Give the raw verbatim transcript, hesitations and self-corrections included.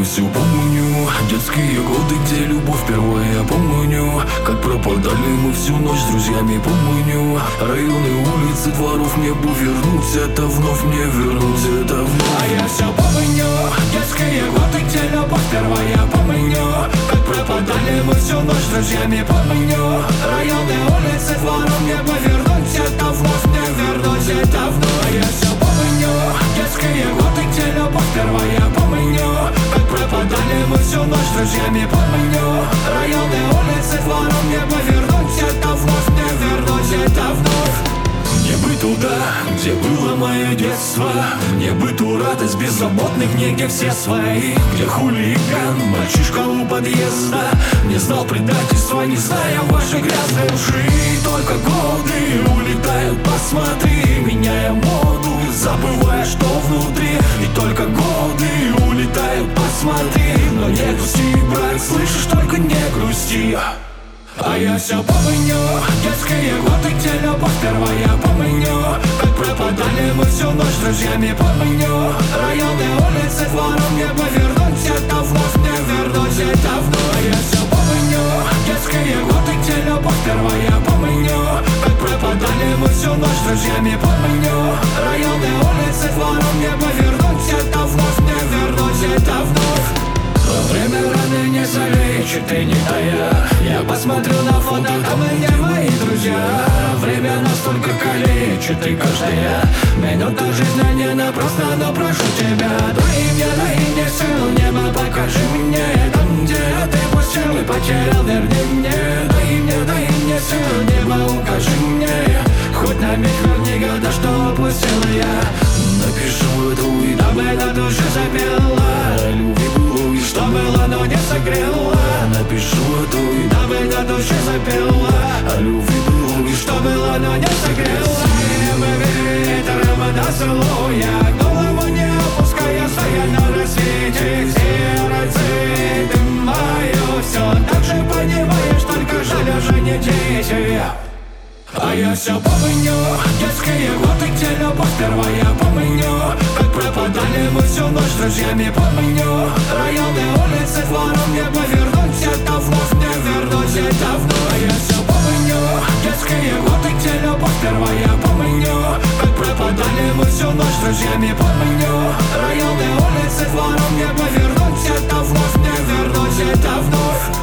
мы все помню. Детские годы, где любовь впервые я помню. Как пропадали мы всю ночь с друзьями, помню. Районы, улицы, дворов, мне бы вернуть это вновь, мне вернуть это вновь. А я все помню. Детские годы, где любовь впервые я помню. Как пропадали мы всю ночь с друзьями, помню. Районы, улицы, дворов, мне бы вернуть это вновь, мне вернуть это вновь. А я все помню. Детские годы, где любовь впервые я помню. Как пропадали мы всю ночь с друзьями, помню. Районы, улицы, дворов, мне бы вернуть это вновь, мне вернуть это вновь. Мне бы туда, где было мое детство. Мне бы ту радость беззаботных дней, где все свои. Где хулиган, мальчишка у подъезда не знал предательства, не зная вашей грязной лжи. Только годы улетают, посмотри, меняя моду, забывая, что внутри. И только годы улетают, посмотри. Но не грусти, брат, слышишь, только не грусти. А я все помню. Детские годы, где любовь впервые я помню. Как пропадали мы всю ночь с друзьями, помню. Районы, улицы, дворов, мне бы вернуть это вновь, мне вернуть это вновь. А я все помню. Детские годы, где любовь впервые я помню. Как пропадали мы всю ночь с друзьями, помню. Районы, улицы, дворов, мне бы вернуть это вновь, мне вернуть это вновь. Время раны не залечит и не тая. Я посмотрю на фото, там где мои друзья. Время настолько калечит, и каждая минута жизни не напрасно. Но прошу тебя, дай мне, дай мне силу неба, покажи мне там, где ты пустил и потерял, верни мне. Дай мне, дай мне силу неба, укажи мне. Хоть на миг верни года, что упустил я. Напишу эту и дабы на душе запела. Любви было, что было, но не согрела. Напишу эту и дабы на душе запела. А любви было, и что было, но не согрела. Ветром поцелуя, голову не опуская, стоя на рассвете. Сердце, ты мое все, так же понимаешь, только жаль уже не дети. А я все помню. Детские годы, где любовь впервые я помню. Как пропадали мы всю ночь с друзьями, помню. Районы, улицы, дворов, мне бы вернуть это вновь, мне вернуть это вновь. А я все помню. Детские годы, где любовь впервые я помню. Как пропадали мы всю ночь с друзьями, помню. Районы, улицы, дворов, мне бы вернуть это вновь, мне вернуть это вновь.